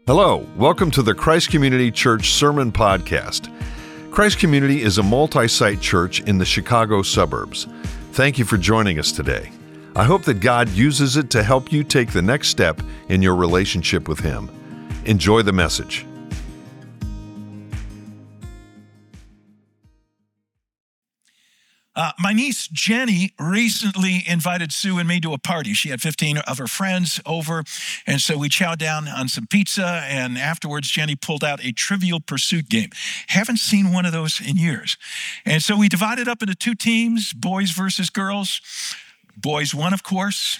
Hello, welcome to the Christ Community Church Sermon Podcast. Christ Community is a multi-site church in the Chicago suburbs. Thank you for joining us today. I hope that God uses it to help you take the next step in your relationship with Him. Enjoy the message. My niece Jenny recently invited Sue and me to a party. She had 15 of her friends over, and so we chowed down on some pizza, and afterwards Jenny pulled out a Trivial Pursuit game. Haven't seen one of those in years. And so we divided up into two teams, boys versus girls. Boys won, of course.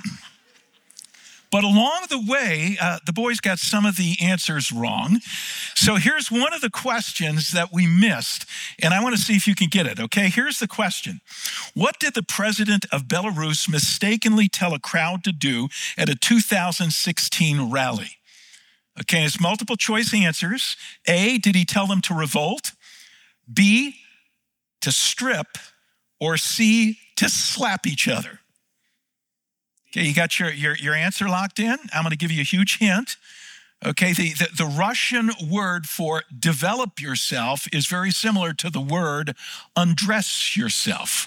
But along the way, the boys got some of the answers wrong. So here's one of the questions that we missed, and I want to see if you can get it, okay? Here's the question. What did the president of Belarus mistakenly tell a crowd to do at a 2016 rally? Okay, it's multiple choice answers. A, did he tell them to revolt? B, to strip? Or C, to slap each other? Okay, you got your answer locked in? I'm going to give you a huge hint. Okay, the Russian word for develop yourself is very similar to the word undress yourself.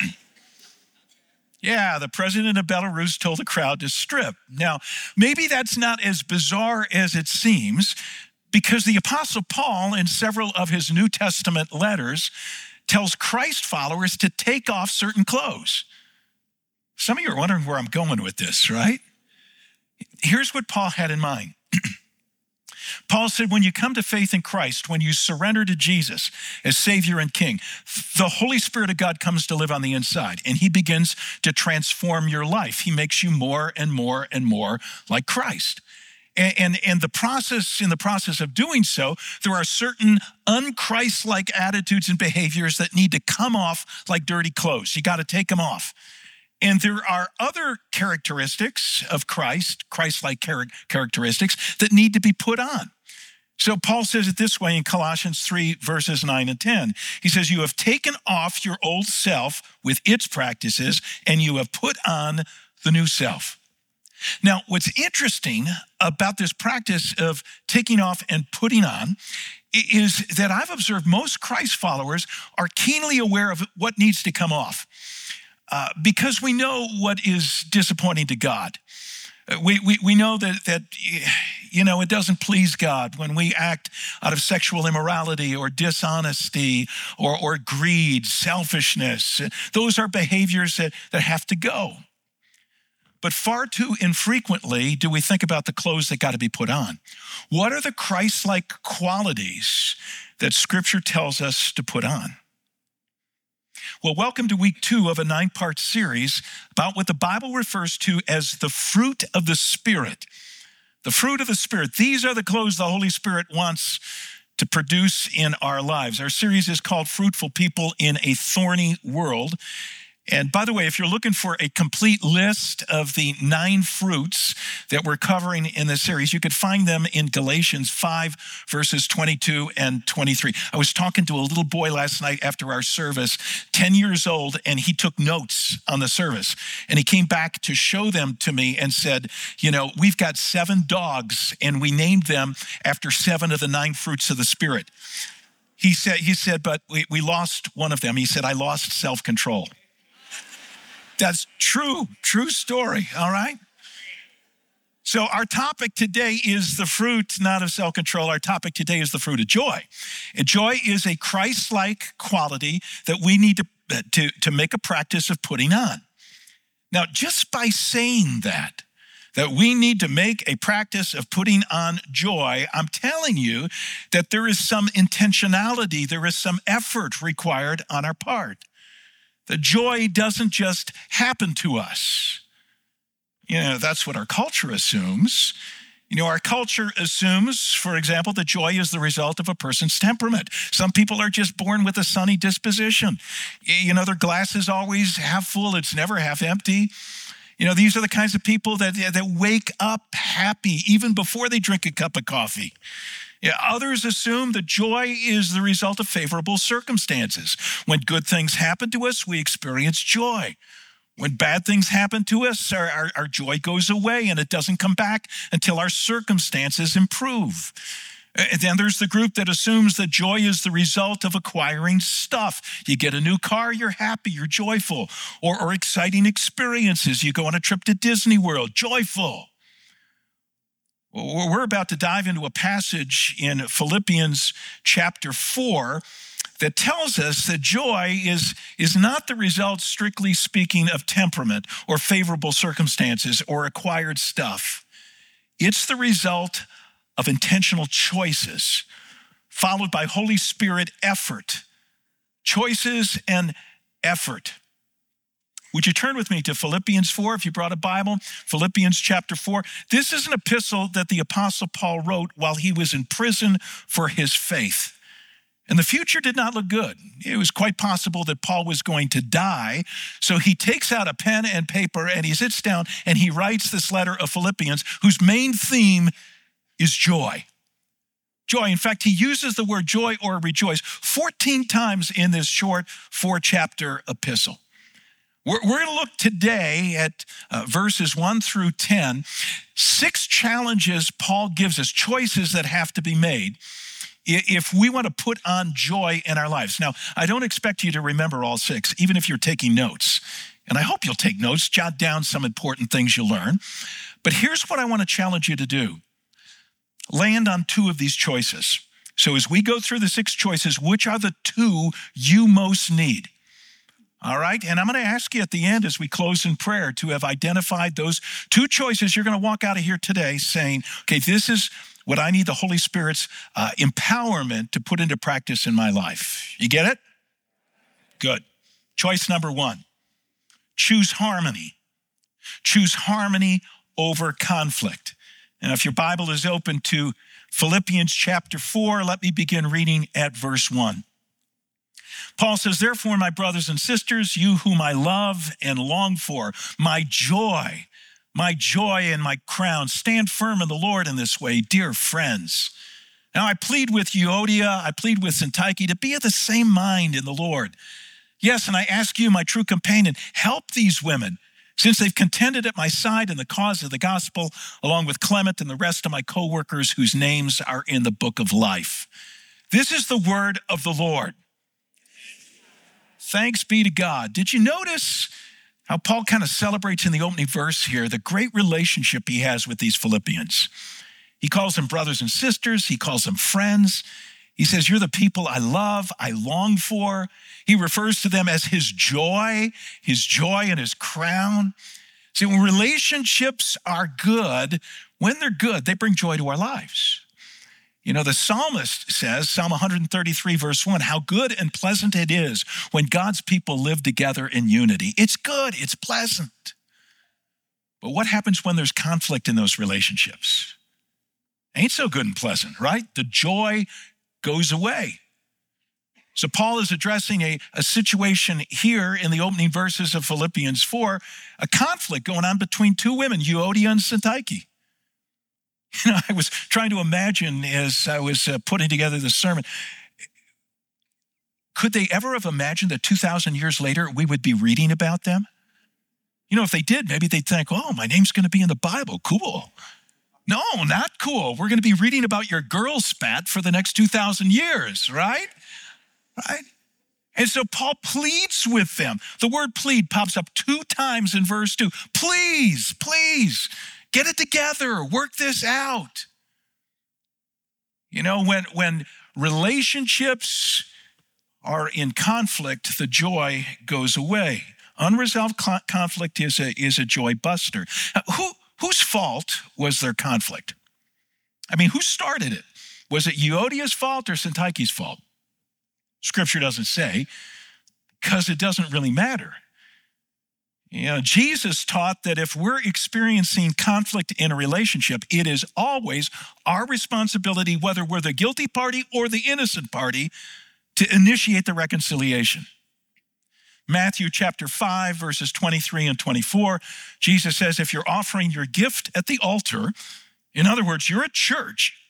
Yeah, the president of Belarus told the crowd to strip. Now, maybe that's not as bizarre as it seems, because the Apostle Paul, in several of his New Testament letters, tells Christ followers to take off certain clothes. Some of you are wondering where I'm going with this, right? Here's what Paul had in mind. Paul said, when you come to faith in Christ, when you surrender to Jesus as Savior and King, the Holy Spirit of God comes to live on the inside, and He begins to transform your life. He makes you more and more and more like Christ. And in the process of doing so, there are certain un-Christ-like attitudes and behaviors that need to come off like dirty clothes. You got to take them off. And there are other characteristics of Christ-like characteristics that need to be put on. So Paul says it this way in Colossians 3, verses 9 and 10. He says, you have taken off your old self with its practices, and you have put on the new self. Now, what's interesting about this practice of taking off and putting on is that I've observed most Christ followers are keenly aware of what needs to come off. Because we know what is disappointing to God. We know that it doesn't please God when we act out of sexual immorality or dishonesty or greed, selfishness. Those are behaviors that have to go. But far too infrequently do we think about the clothes that got to be put on. What are the Christ-like qualities that Scripture tells us to put on? Well, welcome to week 2 of a 9-part series about what the Bible refers to as the fruit of the Spirit. The fruit of the Spirit. These are the clothes the Holy Spirit wants to produce in our lives. Our series is called Fruitful People in a Thorny World. And by the way, if you're looking for a complete list of the 9 fruits that we're covering in this series, you could find them in Galatians 5, verses 22 and 23. I was talking to a little boy last night after our service, 10 years old, and he took notes on the service. And he came back to show them to me and said, we've got 7 dogs, and we named them after 7 of the 9 fruits of the Spirit. He said, but we lost one of them. He said, I lost self-control. That's true story, all right? So our topic today is the fruit, not of self-control. Our topic today is the fruit of joy. And joy is a Christ-like quality that we need to make a practice of putting on. Now, just by saying that we need to make a practice of putting on joy, I'm telling you that there is some intentionality, there is some effort required on our part. The joy doesn't just happen to us. That's what our culture assumes. Our culture assumes, for example, that joy is the result of a person's temperament. Some people are just born with a sunny disposition. Their glass is always half full, it's never half empty. These are the kinds of people that wake up happy even before they drink a cup of coffee. Others assume that joy is the result of favorable circumstances. When good things happen to us, we experience joy. When bad things happen to us, our joy goes away and it doesn't come back until our circumstances improve. And then there's the group that assumes that joy is the result of acquiring stuff. You get a new car, you're happy, you're joyful. Or exciting experiences. You go on a trip to Disney World, joyful. Well, we're about to dive into a passage in Philippians chapter 4 that tells us that joy is not the result, strictly speaking, of temperament or favorable circumstances or acquired stuff. It's the result of intentional choices, followed by Holy Spirit effort. Choices and effort. Would you turn with me to Philippians 4 if you brought a Bible? Philippians chapter 4. This is an epistle that the Apostle Paul wrote while he was in prison for his faith. And the future did not look good. It was quite possible that Paul was going to die. So he takes out a pen and paper and he sits down and he writes this letter of Philippians, whose main theme is joy. Joy. In fact, he uses the word joy or rejoice 14 times in this short 4-chapter epistle. We're going to look today at verses 1 through 10, 6 challenges Paul gives us, choices that have to be made if we want to put on joy in our lives. Now, I don't expect you to remember all 6, even if you're taking notes. And I hope you'll take notes, jot down some important things you'll learn. But here's what I want to challenge you to do. Land on 2 of these choices. So as we go through the 6 choices, which are the 2 you most need? All right, and I'm going to ask you at the end as we close in prayer to have identified those 2 choices. You're going to walk out of here today saying, okay, this is what I need the Holy Spirit's empowerment to put into practice in my life. You get it? Good. Choice number 1, choose harmony. Choose harmony over conflict. Now, if your Bible is open to Philippians chapter 4, let me begin reading at verse 1. Paul says, therefore, my brothers and sisters, you whom I love and long for, my joy and my crown, stand firm in the Lord in this way, dear friends. Now I plead with Euodia, I plead with Syntyche to be of the same mind in the Lord. Yes, and I ask you, my true companion, help these women, since they've contended at my side in the cause of the gospel, along with Clement and the rest of my co-workers whose names are in the book of life. This is the word of the Lord. Thanks be to God. Did you notice how Paul kind of celebrates in the opening verse here the great relationship he has with these Philippians? He calls them brothers and sisters. He calls them friends. He says, you're the people I love, I long for. He refers to them as his joy and his crown. See, when relationships are good, when they're good, they bring joy to our lives. You know, the psalmist says, Psalm 133, verse 1, how good and pleasant it is when God's people live together in unity. It's good, it's pleasant. But what happens when there's conflict in those relationships? Ain't so good and pleasant, right? The joy goes away. So Paul is addressing a situation here in the opening verses of Philippians 4, a conflict going on between 2 women, Euodia and Syntyche. You know, I was trying to imagine as I was putting together this sermon, could they ever have imagined that 2,000 years later we would be reading about them? You know, if they did, maybe they'd think, oh, my name's going to be in the Bible. Cool. No, not cool. We're going to be reading about your girl spat for the next 2,000 years, right? Right? And so Paul pleads with them. The word plead pops up 2 times in verse 2. Please, get it together. Work this out. You know, when relationships are in conflict, the joy goes away. Unresolved conflict is a joy buster. Whose fault was their conflict? I mean, who started it? Was it Euodia's fault or Syntyche's fault? Scripture doesn't say, because it doesn't really matter. You know, Jesus taught that if we're experiencing conflict in a relationship, it is always our responsibility, whether we're the guilty party or the innocent party, to initiate the reconciliation. Matthew chapter 5, verses 23 and 24, Jesus says, if you're offering your gift at the altar, in other words, you're at church,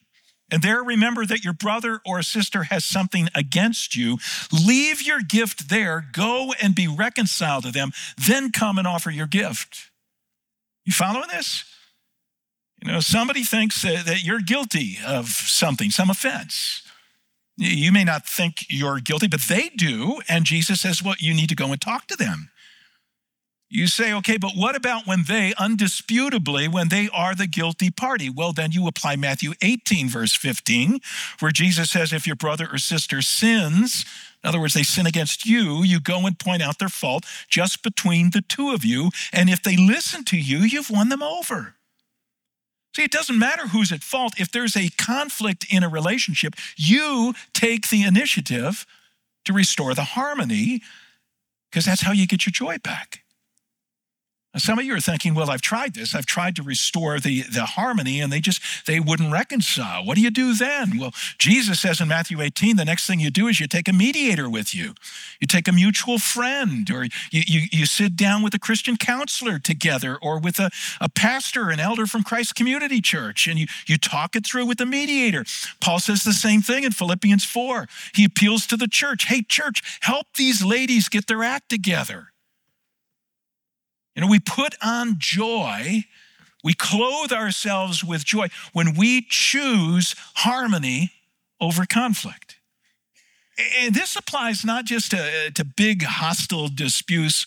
and there remember that your brother or sister has something against you, leave your gift there, go and be reconciled to them, then come and offer your gift. You following this? Somebody thinks that you're guilty of something, some offense. You may not think you're guilty, but they do. And Jesus says, well, you need to go and talk to them. You say, okay, but what about when they, undisputably, when they are the guilty party? Well, then you apply Matthew 18, verse 15, where Jesus says, if your brother or sister sins, in other words, they sin against you, you go and point out their fault just between the two of you. And if they listen to you, you've won them over. See, it doesn't matter who's at fault. If there's a conflict in a relationship, you take the initiative to restore the harmony, because that's how you get your joy back. Now, some of you are thinking, well, I've tried this. I've tried to restore the harmony, and they wouldn't reconcile. What do you do then? Well, Jesus says in Matthew 18, the next thing you do is you take a mediator with you. You take a mutual friend, or you sit down with a Christian counselor together, or with a pastor, an elder from Christ Community Church, and you talk it through with the mediator. Paul says the same thing in Philippians 4. He appeals to the church. Hey, church, help these ladies get their act together. We put on joy, we clothe ourselves with joy when we choose harmony over conflict. And this applies not just to big hostile disputes,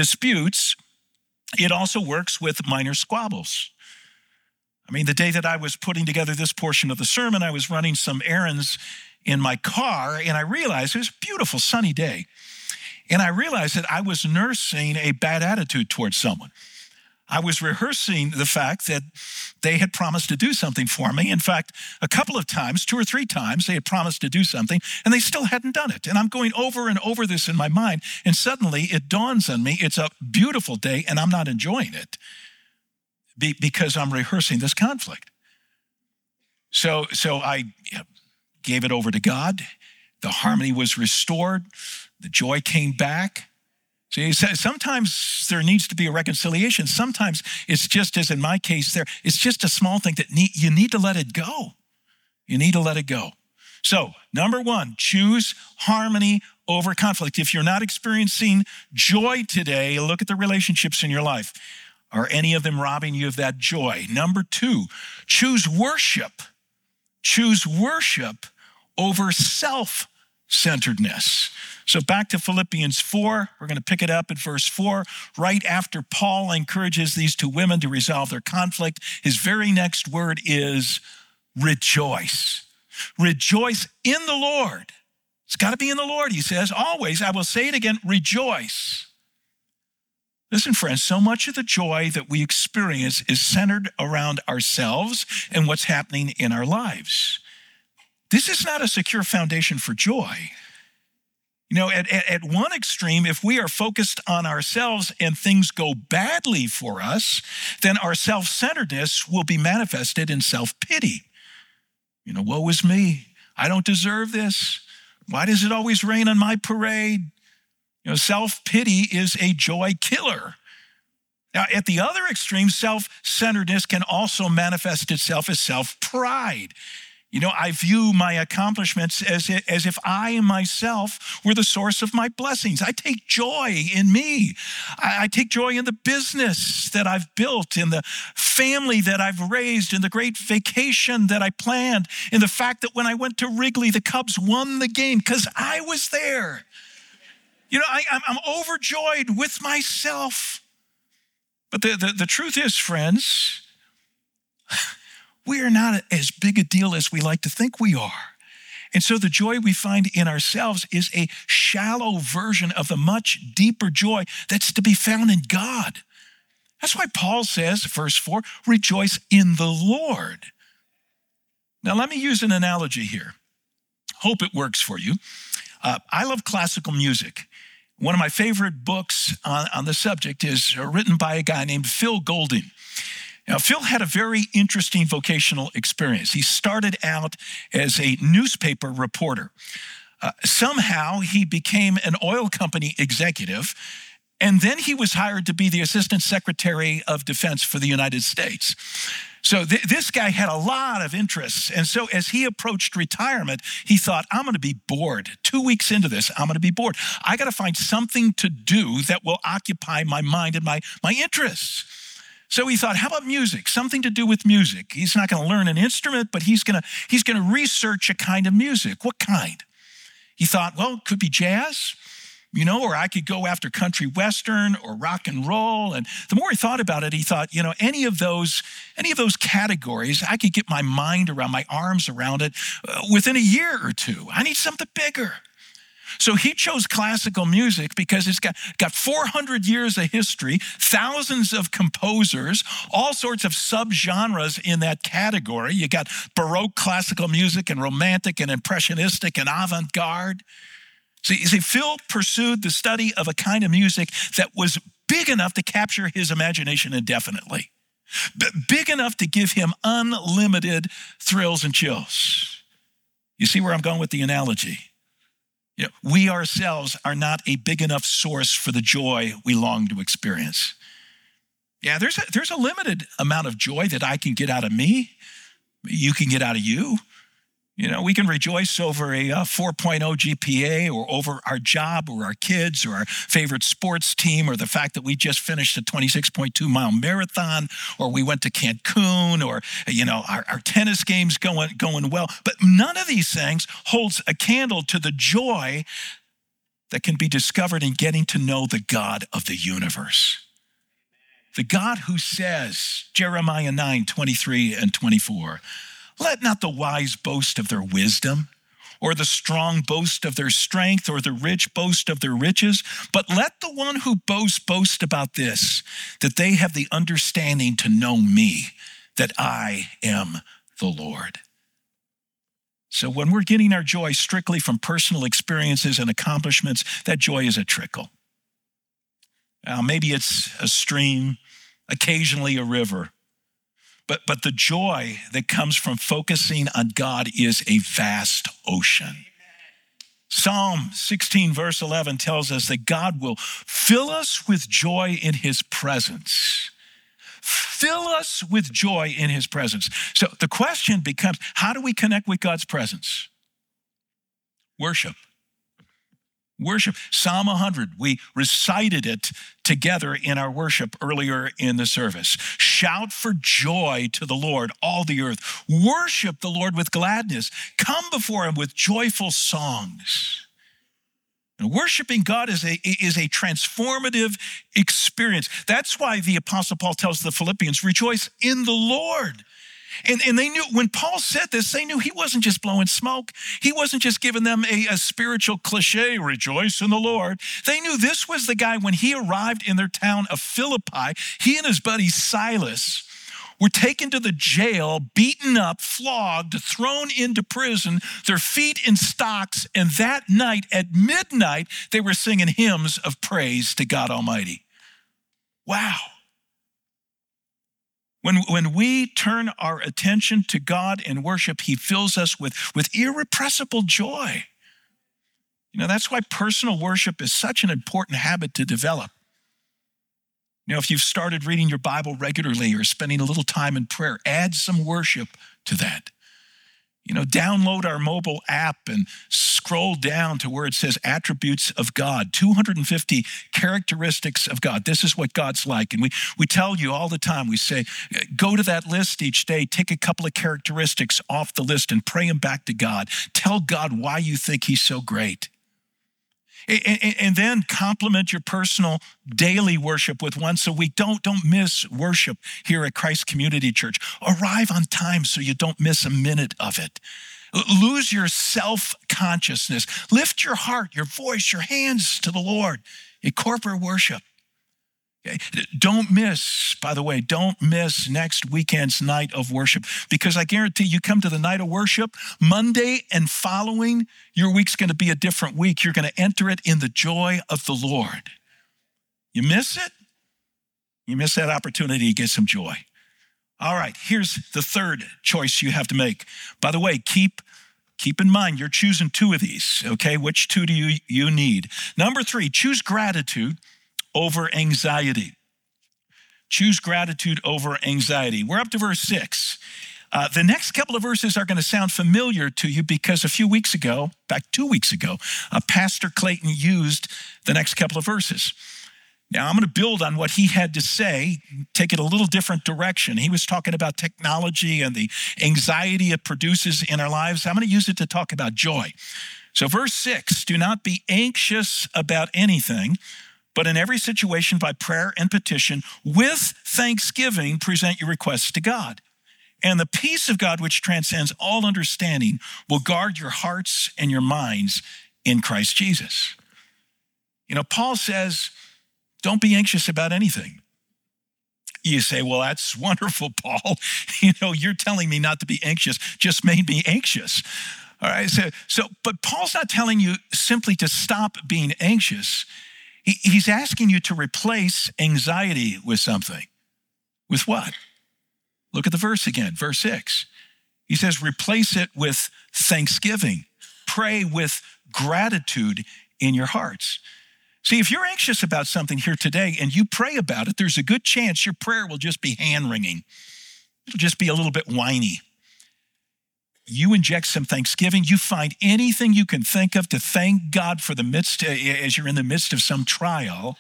it also works with minor squabbles. The day that I was putting together this portion of the sermon, I was running some errands in my car, and I realized it was a beautiful sunny day. And I realized that I was nursing a bad attitude towards someone. I was rehearsing the fact that they had promised to do something for me. In fact, a couple of times, 2 or 3 times, they had promised to do something, and they still hadn't done it. And I'm going over and over this in my mind, and suddenly it dawns on me, it's a beautiful day, and I'm not enjoying it because I'm rehearsing this conflict. So I gave it over to God. The harmony was restored. The joy came back. See, sometimes there needs to be a reconciliation. Sometimes it's just, as in my case there, it's just a small thing that you need to let it go. You need to let it go. So, number 1, choose harmony over conflict. If you're not experiencing joy today, look at the relationships in your life. Are any of them robbing you of that joy? Number 2, choose worship. Choose worship over self-centeredness. So back to Philippians 4, we're going to pick it up at verse 4. Right after Paul encourages these 2 women to resolve their conflict, his very next word is rejoice. Rejoice in the Lord. It's got to be in the Lord, he says. Always, I will say it again, rejoice. Listen, friends, so much of the joy that we experience is centered around ourselves and what's happening in our lives. This is not a secure foundation for joy. At one extreme, if we are focused on ourselves and things go badly for us, then our self-centeredness will be manifested in self-pity. Woe is me. I don't deserve this. Why does it always rain on my parade? Self-pity is a joy killer. Now, at the other extreme, self-centeredness can also manifest itself as self-pride. I view my accomplishments as if I myself were the source of my blessings. I take joy in me. I take joy in the business that I've built, in the family that I've raised, in the great vacation that I planned, in the fact that when I went to Wrigley, the Cubs won the game because I was there. I'm overjoyed with myself. But the truth is, friends, we are not as big a deal as we like to think we are. And so the joy we find in ourselves is a shallow version of the much deeper joy that's to be found in God. That's why Paul says, verse 4, rejoice in the Lord. Now, let me use an analogy here. Hope it works for you. I love classical music. One of my favorite books on the subject is written by a guy named Phil Golding. Now, Phil had a very interesting vocational experience. He started out as a newspaper reporter. Somehow, he became an oil company executive, and then he was hired to be the Assistant Secretary of Defense for the United States. So this guy had a lot of interests. And so as he approached retirement, he thought, I'm going to be bored. 2 weeks into this, I'm going to be bored. I got to find something to do that will occupy my mind and my interests. So he thought, how about music? Something to do with music. He's not going to learn an instrument, but he's going to research a kind of music. What kind? He thought, well, it could be jazz, or I could go after country western or rock and roll. And the more he thought about it, he thought, any of those categories, I could get my mind around, my arms around it within a year or two. I need something bigger. So he chose classical music because it's got 400 years of history, thousands of composers, all sorts of subgenres in that category. You got Baroque classical music and Romantic and Impressionistic and avant-garde. See, Phil pursued the study of a kind of music that was big enough to capture his imagination indefinitely, big enough to give him unlimited thrills and chills. You see where I'm going with the analogy? We ourselves are not a big enough source for the joy we long to experience. Yeah, there's a limited amount of joy that I can get out of me. You can get out of you. We can rejoice over a 4.0 GPA or over our job or our kids or our favorite sports team or the fact that we just finished a 26.2-mile marathon or we went to Cancun or, our tennis game's going well. But none of these things holds a candle to the joy that can be discovered in getting to know the God of the universe. The God who says, Jeremiah 9:23 and 24, let not the wise boast of their wisdom, or the strong boast of their strength, or the rich boast of their riches, but let the one who boast about this, that they have the understanding to know me, that I am the Lord. So when we're getting our joy strictly from personal experiences and accomplishments, that joy is a trickle. Now, maybe it's a stream, occasionally a river. But the joy that comes from focusing on God is a vast ocean. Psalm 16, verse 11 tells us that God will fill us with joy in his presence. Fill us with joy in his presence. So the question becomes, how do we connect with God's presence? Worship. Worship. Psalm 100, we recited it together in our worship earlier in the service. Shout for joy to the Lord, all the earth. Worship the Lord with gladness. Come before him with joyful songs. And worshiping God is a transformative experience. That's why the Apostle Paul tells the Philippians, rejoice in the Lord. And they knew, when Paul said this, they knew he wasn't just blowing smoke. He wasn't just giving them a spiritual cliche, rejoice in the Lord. They knew this was the guy, when he arrived in their town of Philippi, he and his buddy Silas were taken to the jail, beaten up, flogged, thrown into prison, their feet in stocks, and that night at midnight, they were singing hymns of praise to God Almighty. Wow. When we turn our attention to God in worship, he fills us with irrepressible joy. That's why personal worship is such an important habit to develop. If you've started reading your Bible regularly or spending a little time in prayer, add some worship to that. Download our mobile app and scroll down to where it says attributes of God, 250 characteristics of God. This is what God's like. And we tell you all the time, we say, go to that list each day, take a couple of characteristics off the list and pray them back to God. Tell God why you think he's so great. And then complement your personal daily worship with once a week. Don't miss worship here at Christ Community Church. Arrive on time so you don't miss a minute of it. Lose your self-consciousness. Lift your heart, your voice, your hands to the Lord in corporate worship. Okay? Don't miss next weekend's night of worship, because I guarantee you come to the night of worship, Monday and following, your week's going to be a different week. You're going to enter it in the joy of the Lord. You miss it? You miss that opportunity to get some joy. All right, here's the third choice you have to make. By the way, keep in mind, you're choosing two of these, okay? Which two do you need? Number 3, choose gratitude over anxiety. Choose gratitude over anxiety. We're up to verse 6. The next couple of verses are going to sound familiar to you because a few weeks ago, in fact, 2 weeks ago, Pastor Clayton used the next couple of verses. Now, I'm going to build on what he had to say, take it a little different direction. He was talking about technology and the anxiety it produces in our lives. I'm going to use it to talk about joy. So verse 6, do not be anxious about anything, but in every situation by prayer and petition, with thanksgiving, present your requests to God. And the peace of God, which transcends all understanding, will guard your hearts and your minds in Christ Jesus. You know, Paul says, don't be anxious about anything. You say, well, that's wonderful, Paul. You know, you're telling me not to be anxious just made me anxious. All right, but Paul's not telling you simply to stop being anxious. He's asking you to replace anxiety with something. With what? Look at the verse again, verse 6. He says, replace it with thanksgiving. Pray with gratitude in your hearts. See, if you're anxious about something here today and you pray about it, there's a good chance your prayer will just be hand-wringing. It'll just be a little bit whiny. You inject some thanksgiving. You find anything you can think of to thank God for the midst, as you're in the midst of some trial,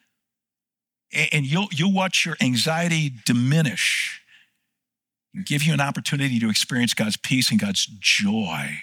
and you'll watch your anxiety diminish and give you an opportunity to experience God's peace and God's joy.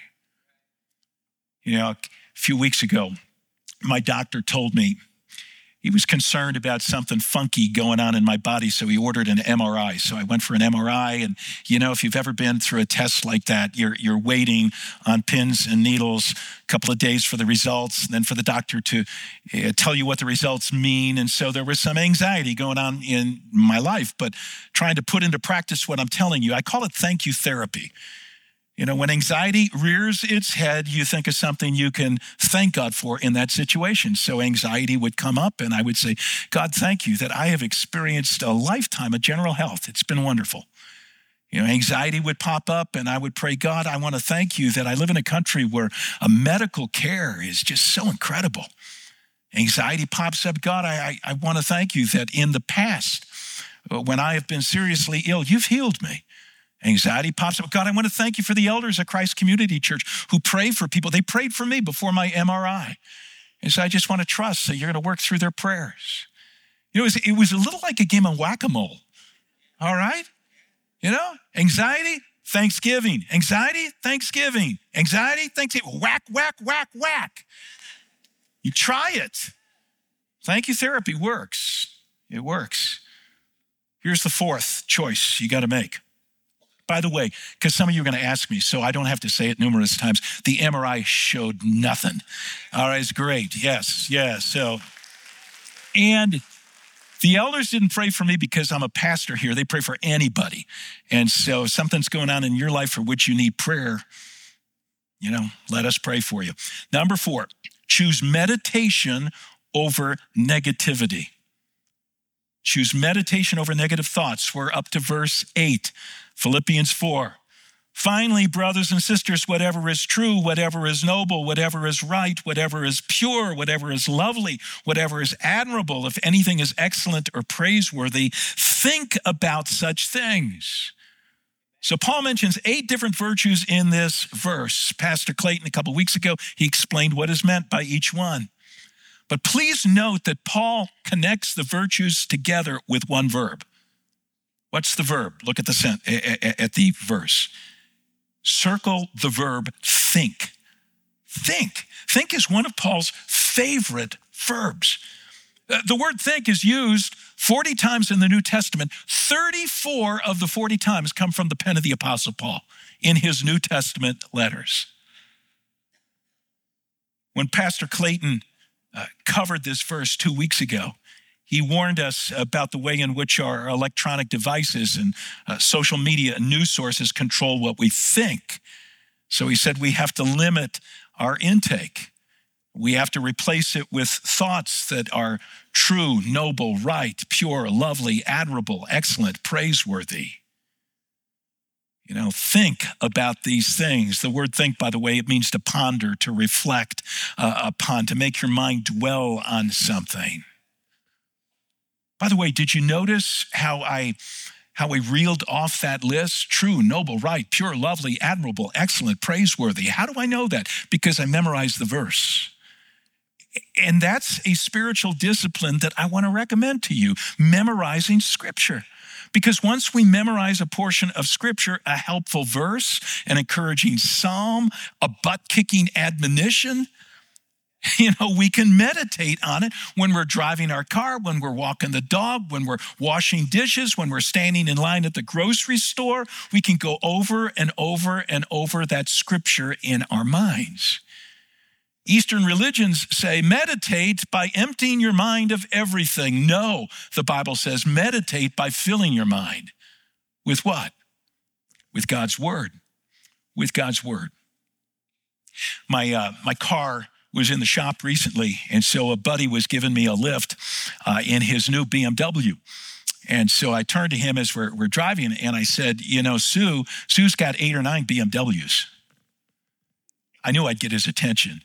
You know, a few weeks ago, my doctor told me he was concerned about something funky going on in my body, so he ordered an MRI. So I went for an MRI, and you know, if you've ever been through a test like that, you're waiting on pins and needles a couple of days for the results, and then for the doctor to tell you what the results mean. And so there was some anxiety going on in my life, but trying to put into practice what I'm telling you, I call it thank you therapy. You know, when anxiety rears its head, you think of something you can thank God for in that situation. So anxiety would come up and I would say, God, thank you that I have experienced a lifetime of general health. It's been wonderful. You know, anxiety would pop up and I would pray, God, I want to thank you that I live in a country where a medical care is just so incredible. Anxiety pops up. God, I want to thank you that in the past, when I have been seriously ill, you've healed me. Anxiety pops up. God, I want to thank you for the elders at Christ Community Church who pray for people. They prayed for me before my MRI. And so I just want to trust that you're going to work through their prayers. You know, it was a little like a game of whack-a-mole. All right? You know, anxiety, thanksgiving. Anxiety, thanksgiving. Anxiety, thanksgiving. Whack, whack, whack, whack. You try it. Thank you therapy works. It works. Here's the fourth choice you got to make. By the way, because some of you are going to ask me, so I don't have to say it numerous times, the MRI showed nothing. All right, it's great. Yes. So, and the elders didn't pray for me because I'm a pastor here. They pray for anybody. And so if something's going on in your life for which you need prayer, you know, let us pray for you. Number 4, choose meditation over negativity. Choose meditation over negative thoughts. We're up to verse 8. Philippians 4. Finally, brothers and sisters, whatever is true, whatever is noble, whatever is right, whatever is pure, whatever is lovely, whatever is admirable, if anything is excellent or praiseworthy, think about such things. So Paul mentions 8 different virtues in this verse. Pastor Clayton, a couple weeks ago, he explained what is meant by each one. But please note that Paul connects the virtues together with one verb. What's the verb? Look at the verse. Circle the verb think. Think. Think is one of Paul's favorite verbs. The word think is used 40 times in the New Testament. 34 of the 40 times come from the pen of the Apostle Paul in his New Testament letters. When Pastor Clayton covered this verse 2 weeks ago, he warned us about the way in which our electronic devices and social media and news sources control what we think. So he said we have to limit our intake. We have to replace it with thoughts that are true, noble, right, pure, lovely, admirable, excellent, praiseworthy. You know, think about these things. The word think, by the way, it means to ponder, to reflect upon, to make your mind dwell on something. By the way, did you notice how I reeled off that list? True, noble, right, pure, lovely, admirable, excellent, praiseworthy. How do I know that? Because I memorized the verse. And that's a spiritual discipline that I want to recommend to you, memorizing Scripture. Because once we memorize a portion of Scripture, a helpful verse, an encouraging psalm, a butt-kicking admonition, we can meditate on it when we're driving our car, when we're walking the dog, when we're washing dishes, when we're standing in line at the grocery store. We can go over and over and over that Scripture in our minds. Eastern religions say meditate by emptying your mind of everything. No, the Bible says meditate by filling your mind. With what? With God's Word. With God's Word. My car was in the shop recently, and so a buddy was giving me a lift in his new BMW. And so I turned to him as we're driving, and I said, Sue's got 8 or 9 BMWs. I knew I'd get his attention.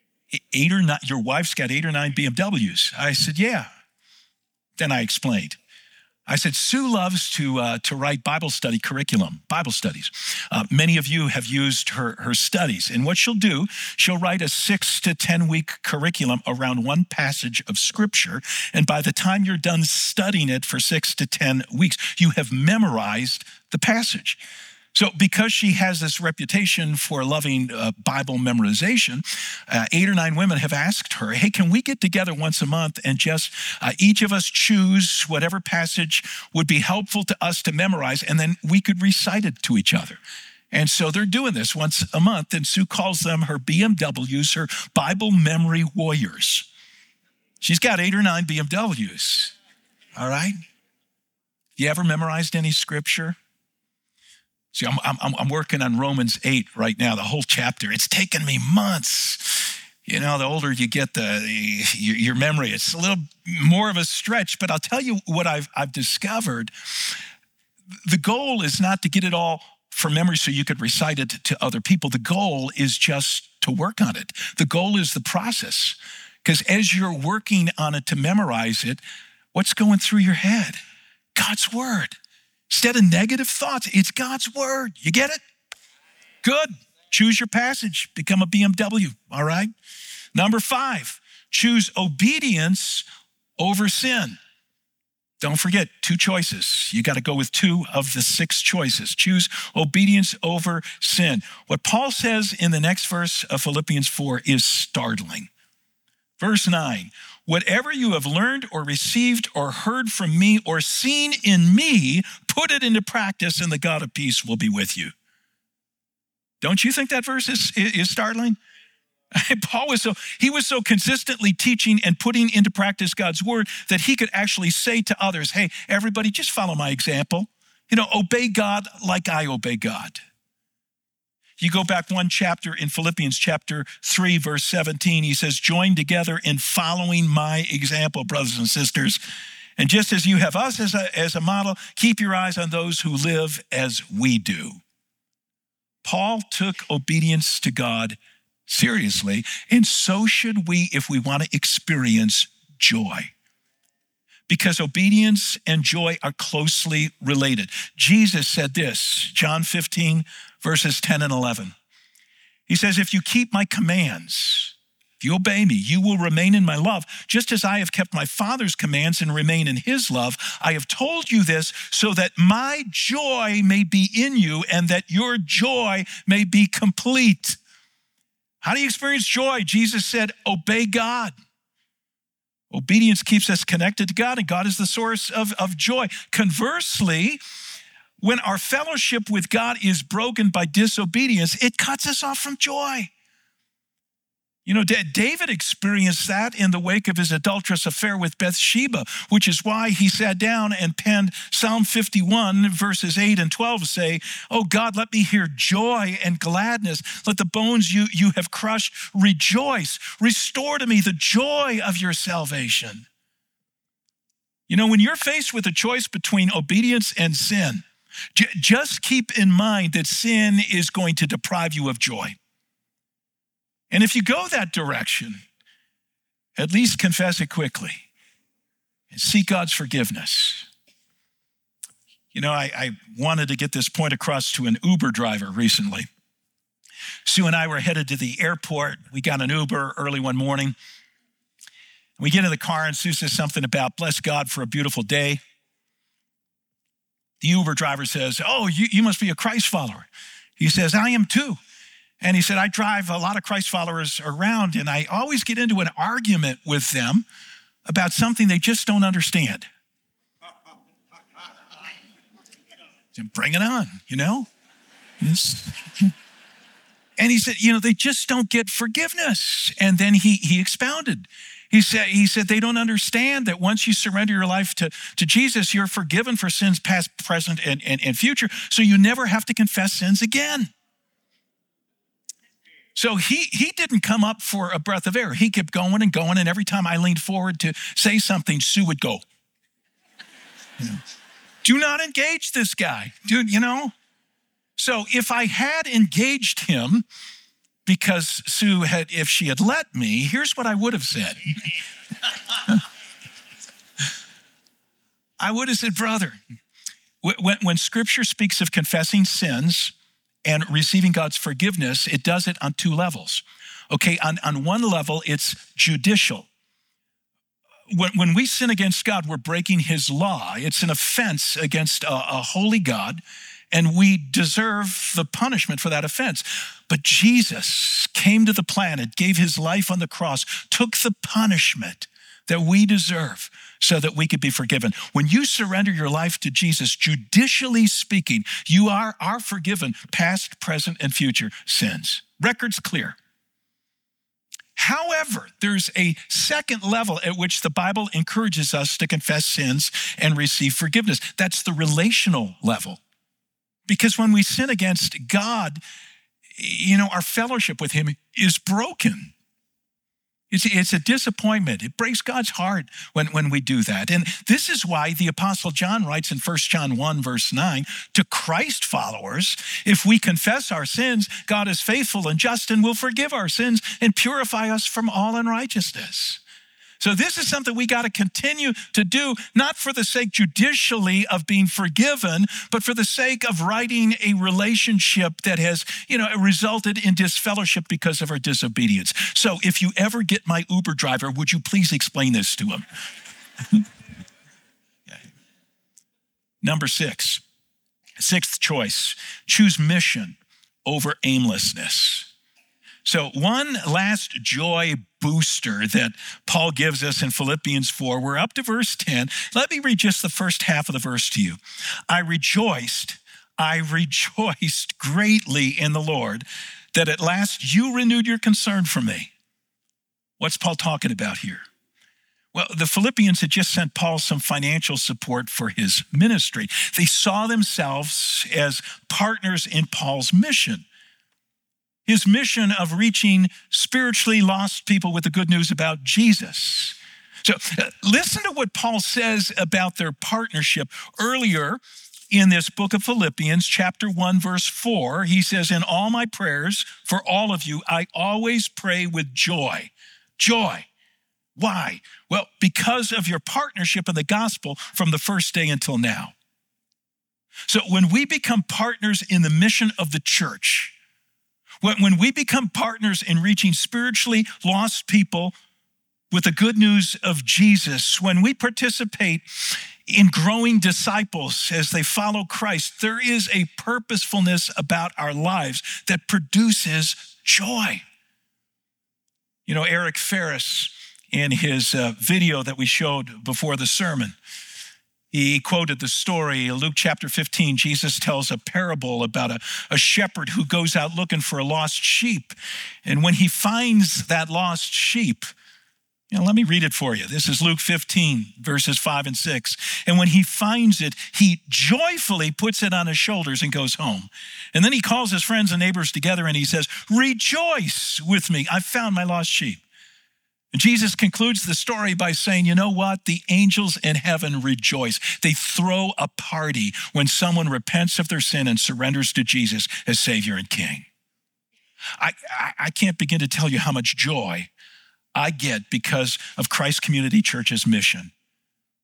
8 or 9, your wife's got 8 or 9 BMWs. I said, yeah. Then I explained. I said, Sue loves to write Bible study curriculum, Bible studies. Many of you have used her studies. And what she'll do, she'll write a 6 to 10 week curriculum around one passage of Scripture. And by the time you're done studying it for 6 to 10 weeks, you have memorized the passage. So because she has this reputation for loving Bible memorization, 8 or 9 women have asked her, hey, can we get together once a month and just each of us choose whatever passage would be helpful to us to memorize, and then we could recite it to each other. And so they're doing this once a month, and Sue calls them her BMWs, her Bible memory warriors. She's got 8 or 9 BMWs, all right? You ever memorized any Scripture? See, I'm working on Romans 8 right now, the whole chapter. It's taken me months. The older you get, your memory, it's a little more of a stretch. But I'll tell you what I've discovered. The goal is not to get it all from memory so you could recite it to other people. The goal is just to work on it. The goal is the process. Because as you're working on it to memorize it, what's going through your head? God's Word. Instead of negative thoughts, it's God's Word. You get it? Good. Choose your passage. Become a BMW, all right? Number 5, choose obedience over sin. Don't forget, 2 choices. You got to go with 2 of the 6 choices. Choose obedience over sin. What Paul says in the next verse of Philippians 4 is startling. Verse 9, whatever you have learned or received or heard from me or seen in me, put it into practice and the God of peace will be with you. Don't you think that verse is startling? Paul was so consistently teaching and putting into practice God's Word that he could actually say to others, hey, everybody, just follow my example. Obey God like I obey God. You go back one chapter in Philippians chapter 3, verse 17, he says, join together in following my example, brothers and sisters. And just as you have us as a model, keep your eyes on those who live as we do. Paul took obedience to God seriously, and so should we if we want to experience joy. Because obedience and joy are closely related. Jesus said this, John 15, verses 10 and 11. He says, if you keep my commands, if you obey me, you will remain in my love, just as I have kept my Father's commands and remain in his love. I have told you this so that my joy may be in you and that your joy may be complete. How do you experience joy? Jesus said, obey God. Obedience keeps us connected to God, and God is the source of joy. Conversely, when our fellowship with God is broken by disobedience, it cuts us off from joy. David experienced that in the wake of his adulterous affair with Bathsheba, which is why he sat down and penned Psalm 51, verses 8 and 12, say, oh God, let me hear joy and gladness. Let the bones you have crushed rejoice. Restore to me the joy of your salvation. When you're faced with a choice between obedience and sin, just keep in mind that sin is going to deprive you of joy. And if you go that direction, at least confess it quickly. and seek God's forgiveness. You know, I wanted to get this point across to an Uber driver recently. Sue and I were headed to the airport. We got an Uber early one morning. We get in the car and Sue says something about bless God for a beautiful day. The Uber driver says, oh, you must be a Christ follower. He says, I am too. And he said, I drive a lot of Christ followers around and I always get into an argument with them about something they just don't understand. Bring it on, you know? Yes. And he said, you know, they just don't get forgiveness. And then he expounded. He said they don't understand that once you surrender your life to Jesus, you're forgiven for sins past, present, and future. So you never have to confess sins again. So he didn't come up for a breath of air. He kept going and going. And every time I leaned forward to say something, Sue would go, you know, do not engage this guy, dude, you know? So if I had engaged him, because Sue had, if she had let me, here's what I would have said. I would have said, brother, when Scripture speaks of confessing sins and receiving God's forgiveness, it does it on two levels. Okay, on one level, it's judicial. When we sin against God, we're breaking his law. It's an offense against a holy God, and we deserve the punishment for that offense. But Jesus came to the planet, gave his life on the cross, took the punishment that we deserve so that we could be forgiven. When you surrender your life to Jesus, judicially speaking, you are forgiven past, present, and future sins. Record's clear. However, there's a second level at which the Bible encourages us to confess sins and receive forgiveness. That's the relational level. Because when we sin against God, you know, our fellowship with him is broken. It's a disappointment. It breaks God's heart when we do that. And this is why the Apostle John writes in 1 John 1, verse 9, to Christ followers, if we confess our sins, God is faithful and just and will forgive our sins and purify us from all unrighteousness. So this is something we got to continue to do, not for the sake judicially of being forgiven, but for the sake of righting a relationship that has, you know, resulted in disfellowship because of our disobedience. So if you ever get my Uber driver, would you please explain this to him? Number 6, sixth choice, choose mission over aimlessness. So one last joy booster that Paul gives us in Philippians 4, we're up to verse 10. Let me read just the first half of the verse to you. I rejoiced greatly in the Lord that at last you renewed your concern for me. What's Paul talking about here? Well, the Philippians had just sent Paul some financial support for his ministry. They saw themselves as partners in Paul's mission. His mission of reaching spiritually lost people with the good news about Jesus. So listen to what Paul says about their partnership. Earlier in this book of Philippians, chapter 1, verse 4, he says, in all my prayers for all of you, I always pray with joy. Joy. Why? Well, because of your partnership in the gospel from the first day until now. So when we become partners in the mission of the church, when we become partners in reaching spiritually lost people with the good news of Jesus, when we participate in growing disciples as they follow Christ, there is a purposefulness about our lives that produces joy. You know, Eric Ferris, in his video that we showed before the sermon, he quoted the story, Luke chapter 15, Jesus tells a parable about a shepherd who goes out looking for a lost sheep. And when he finds that lost sheep, you know, let me read it for you. This is Luke 15, verses 5 and 6. And when he finds it, he joyfully puts it on his shoulders and goes home. And then he calls his friends and neighbors together and he says, rejoice with me, I found my lost sheep. And Jesus concludes the story by saying, you know what? The angels in heaven rejoice. They throw a party when someone repents of their sin and surrenders to Jesus as Savior and King. I can't begin to tell you how much joy I get because of Christ Community Church's mission.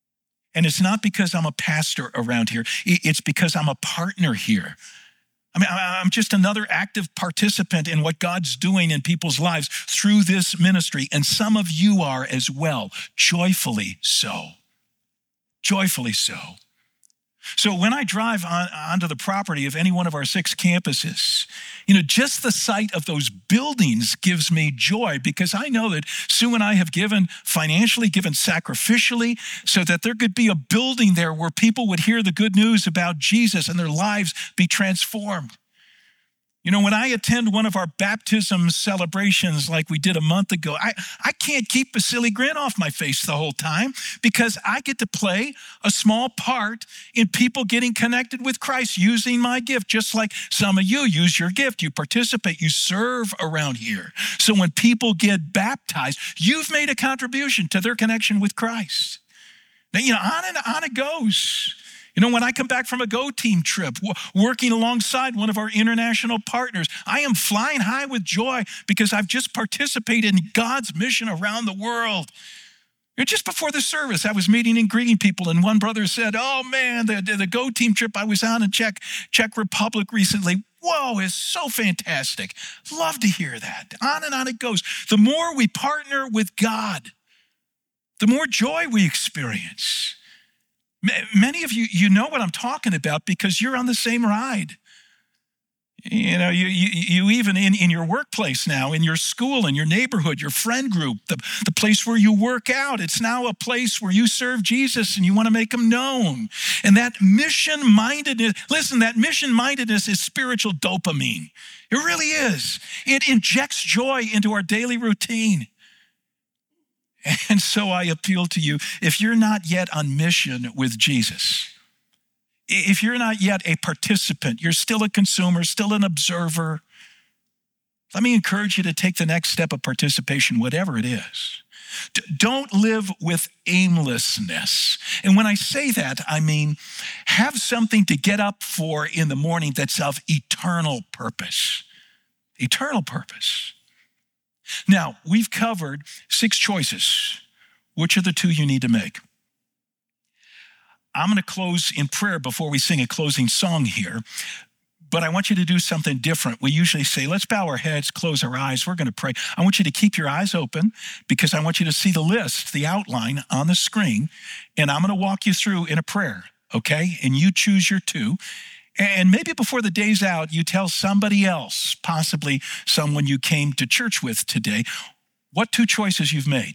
And it's not because I'm a pastor around here. It's because I'm a partner here. I mean, I'm just another active participant in what God's doing in people's lives through this ministry. And some of you are as well, joyfully so. Joyfully so. So when I drive onto the property of any one of our 6 campuses, just the sight of those buildings gives me joy, because I know that Sue and I have given financially, given sacrificially, so that there could be a building there where people would hear the good news about Jesus and their lives be transformed. When I attend one of our baptism celebrations like we did a month ago, I can't keep a silly grin off my face the whole time, because I get to play a small part in people getting connected with Christ using my gift, just like some of you use your gift. You participate, you serve around here. So when people get baptized, you've made a contribution to their connection with Christ. Now, on and on it goes. When I come back from a Go Team trip, working alongside one of our international partners, I am flying high with joy because I've just participated in God's mission around the world. Just before the service, I was meeting and greeting people, and one brother said, "Oh man, the Go Team trip I was on in Czech Republic recently, whoa, is so fantastic." Love to hear that. On and on it goes. The more we partner with God, the more joy we experience. Many of you know what I'm talking about because you're on the same ride. You even in your workplace now, in your school, in your neighborhood, your friend group, the place where you work out, it's now a place where you serve Jesus and you want to make him known. And that mission-mindedness, listen, that mission-mindedness is spiritual dopamine. It really is. It injects joy into our daily routine. And so I appeal to you, if you're not yet on mission with Jesus, if you're not yet a participant, you're still a consumer, still an observer, let me encourage you to take the next step of participation, whatever it is. Don't live with aimlessness. And when I say that, I mean, have something to get up for in the morning that's of eternal purpose. Eternal purpose. Now, we've covered 6 choices. Which are the 2 you need to make? I'm going to close in prayer before we sing a closing song here, but I want you to do something different. We usually say, let's bow our heads, close our eyes. We're going to pray. I want you to keep your eyes open because I want you to see the list, the outline on the screen, and I'm going to walk you through in a prayer, okay? And you choose your 2. And maybe before the day's out, you tell somebody else, possibly someone you came to church with today, what 2 choices you've made.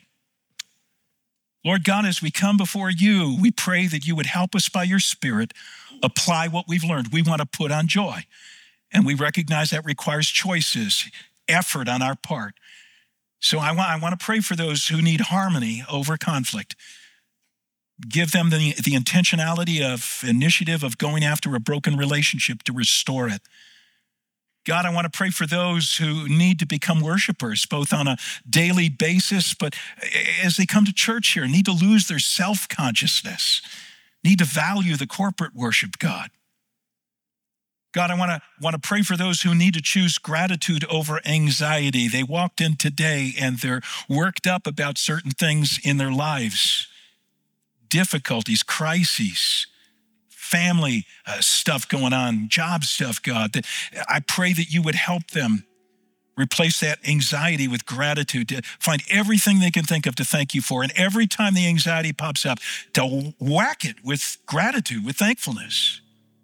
Lord God, as we come before you, we pray that you would help us by your Spirit apply what we've learned. We want to put on joy, and we recognize that requires choices, effort on our part. So I want to pray for those who need harmony over conflict. Give them the intentionality of initiative of going after a broken relationship to restore it. God, I want to pray for those who need to become worshipers, both on a daily basis, but as they come to church here, need to lose their self-consciousness, need to value the corporate worship, God. God, I want to pray for those who need to choose gratitude over anxiety. They walked in today and they're worked up about certain things in their lives. Difficulties, crises, family stuff going on, job stuff, God, that I pray that you would help them replace that anxiety with gratitude, to find everything they can think of to thank you for. And every time the anxiety pops up, to whack it with gratitude, with thankfulness.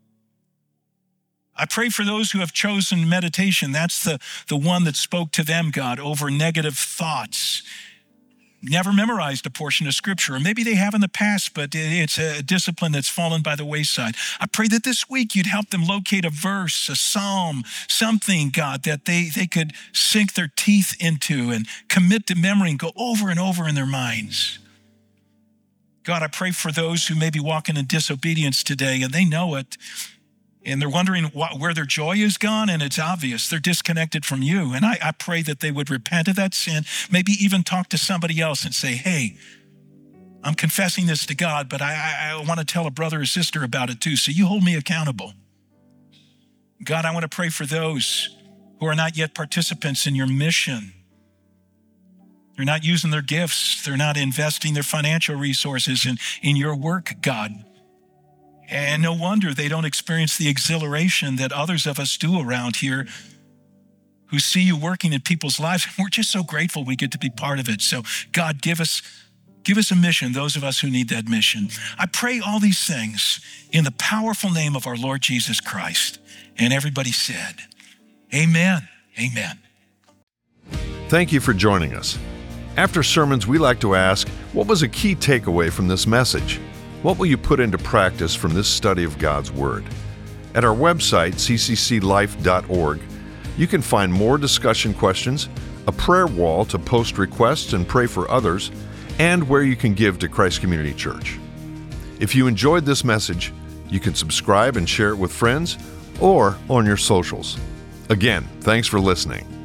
I pray for those who have chosen meditation. That's the one that spoke to them, God, over negative thoughts. Never memorized a portion of scripture, or maybe they have in the past, but it's a discipline that's fallen by the wayside. I pray that this week you'd help them locate a verse, a psalm, something, God, that they could sink their teeth into and commit to memory and go over and over in their minds. God, I pray for those who may be walking in disobedience today and they know it, and they're wondering where their joy is gone, and it's obvious. They're disconnected from you. And I pray that they would repent of that sin, maybe even talk to somebody else and say, hey, I'm confessing this to God, but I want to tell a brother or sister about it too, so you hold me accountable. God, I want to pray for those who are not yet participants in your mission. They're not using their gifts. They're not investing their financial resources in your work, God. And no wonder they don't experience the exhilaration that others of us do around here who see you working in people's lives. We're just so grateful we get to be part of it. So God, give us a mission, those of us who need that mission. I pray all these things in the powerful name of our Lord Jesus Christ. And everybody said, amen, amen. Thank you for joining us. After sermons, we like to ask, what was a key takeaway from this message? What will you put into practice from this study of God's Word? At our website, ccclife.org, you can find more discussion questions, a prayer wall to post requests and pray for others, and where you can give to Christ Community Church. If you enjoyed this message, you can subscribe and share it with friends or on your socials. Again, thanks for listening.